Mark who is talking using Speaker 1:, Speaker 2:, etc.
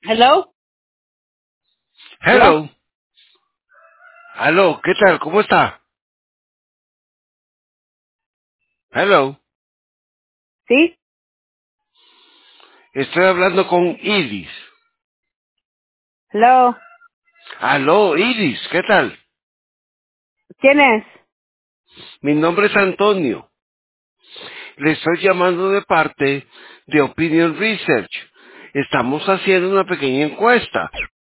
Speaker 1: Hello, hello,
Speaker 2: Hello. Aló, ¿qué tal? ¿Cómo está? Hello.
Speaker 1: sí,
Speaker 2: Estoy hablando con Iris.
Speaker 1: hello,
Speaker 2: Aló, Iris, ¿qué tal?
Speaker 1: ¿quién es?
Speaker 2: Mi nombre es Antonio. Le estoy llamando de parte de Opinion Research. Estamos haciendo una pequeña encuesta